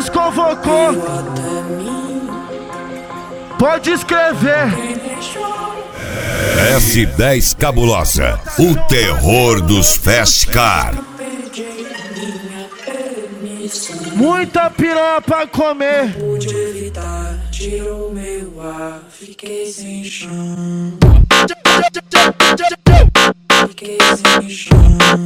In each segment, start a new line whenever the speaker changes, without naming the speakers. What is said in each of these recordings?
nos convocou. Pode escrever.
S10 Cabulosa, o terror dos Fast Car.
Muita piranha pra comer.
Pude evitar, tirou meu ar, fiquei sem chão. Fiquei sem chão.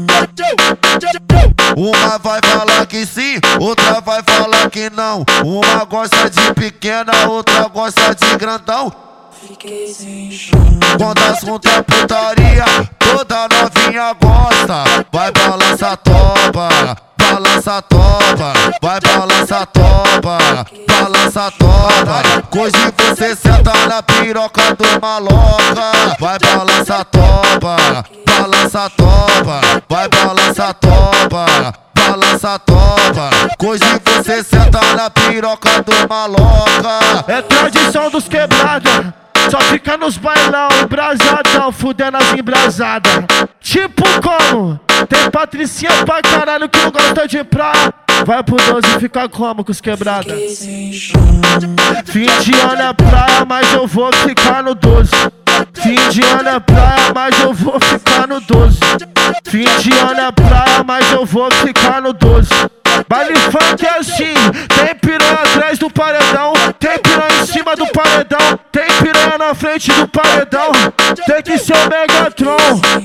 Uma vai falar que sim, outra vai falar que não. Uma gosta de pequena, outra gosta de grandão.
Fiquei sem chão.
Quando assunto é putaria, toda novinha gosta. Vai balança toba, balança toba, vai balança toba, balança toba. Hoje você senta na piroca do maloca. Vai balança toba, balança toba, vai balança toba, balança toba. Hoje você senta na piroca do maloca.
É tradição dos quebrada, só fica nos bailão, embrasadão, fudendo as embrasadas. Tipo como? Tem patricinha pra caralho que não gosta de praia. Vai pro 12 e fica como com os quebrada?
Fiquei sem chão.
Fim de ano é praia, mas eu vou ficar no 12. Fim de ano é praia, mas eu vou ficar no 12. Fim de ano é praia, mas eu vou ficar no 12. Baile funk é assim, tem piranha atrás do paredão, tem piranha em cima do paredão, tem piranha na frente do paredão, tem que ser o Megatron.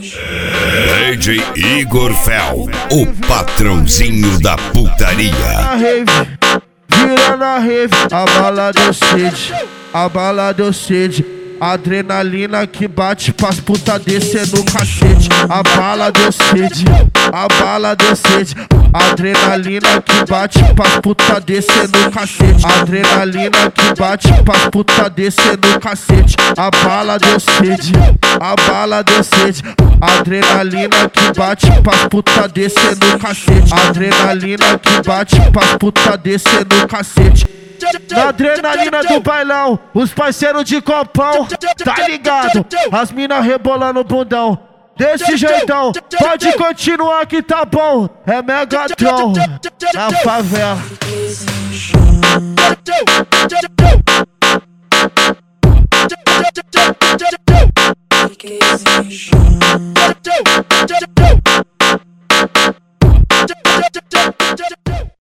DJ Igor Fel, o patrãozinho da putaria.
Na rave, vira na rave, a bala deu sede, a bala deu sede. Adrenalina que bate pras puta descer no cacete. A bala deu sede, a bala deu sede. Adrenalina que bate pras puta descer no cacete. Adrenalina que bate pras puta descer no cacete. A bala deu sede, a bala deu sede. Adrenalina que bate pras puta descer no cacete. Adrenalina que bate pras puta descer no cacete. Na adrenalina do bailão, os parceiros de copão, tá ligado? As mina rebolando o bundão. Desse jeitão, pode continuar que tá bom. É Megatron, na favela.
Fiquei sem chão.